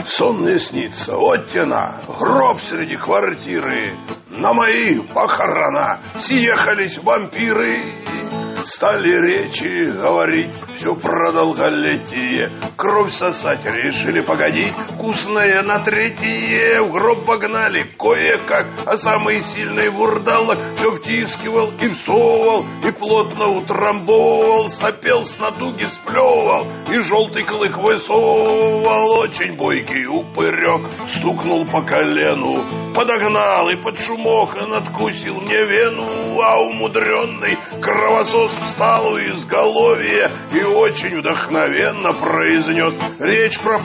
Сон мне снится, вот тена, гроб среди квартиры. На мои похорона съехались вампиры. Стали речи говорить все про долголетие. Кровь сосать решили, погоди, вкусное на третье. В гроб погнали кое-как, а самый сильный вурдалак все втискивал и всовывал, и плотно утрамбовывал, сопел с натуги, сплевывал, и желтый клык высовывал. Очень бойкий упырек стукнул по колену, подогнал и под шумок надкусил мне вену, а умудренный кровосос встал у изголовья и очень вдохновенно произнес речь про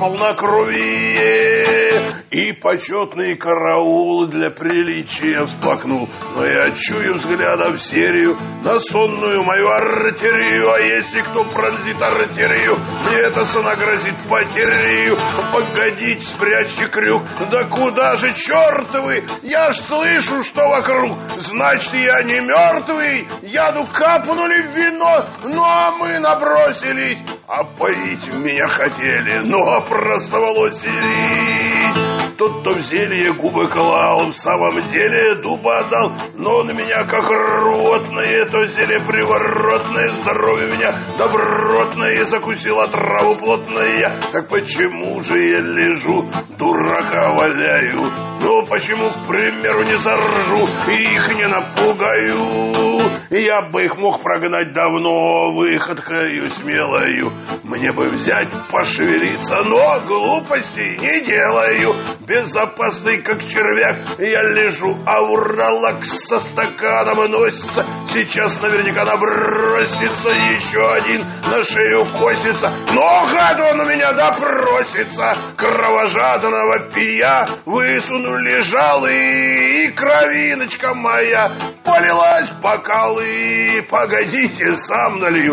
полнокровие. И почетный караул для приличия всплакнул, но я чую взглядом в серию на сонную мою артерию. А если кто пронзит артерию, мне это сона грозит потерею. Погодите, спрячьте крюк, да куда же, черт вы? Я ж слышу, что вокруг, значит, я не мертвый. Яду капнули в вино, ну а мы набросились, а поить меня хотели, ну а простоволосились. Тот-то в зелье губы клал, в самом деле дуба отдал, но на меня как рвотное, то зелье приворотное, здоровье меня добротное, и закусила траву плотная. Так почему же я лежу, дурака валяю? Ну почему, к примеру, не заржу и их не напугаю? Я бы их мог прогнать давно выходкою смелою. Мне бы взять, пошевелиться, но глупостей не делаю. Безопасный, как червяк, я лежу, а уралак со стаканом носится. Сейчас наверняка набросится, еще один на шею косится. Но гад он у меня допросится. Кровожадного пия высунули жалы, и кровиночка моя полилась в бокалы. Погодите, сам налью.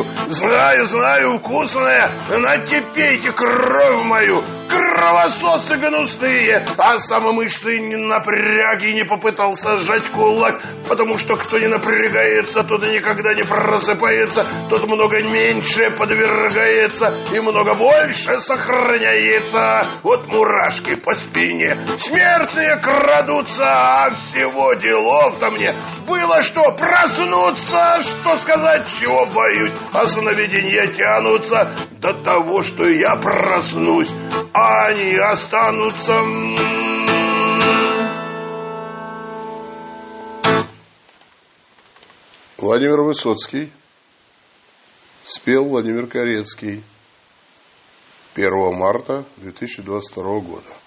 Знаю, вкусная. Натепейте кровь мою. Кровососы гнусные. А сам мышцы не напряг и не попытался сжать кулак, потому что кто не напрягается, тот никогда не просыпается, тот много меньше подвергается и много больше сохраняется. Вот мурашки по спине смертные крадутся, а всего делов-то мне было что проснуться, что сказать, чего боюсь, а сновидения тянутся до того, что я проснусь, а они останутся. Владимир Высоцкий. Спел Владимир Корецкий. 1 марта 2022 года.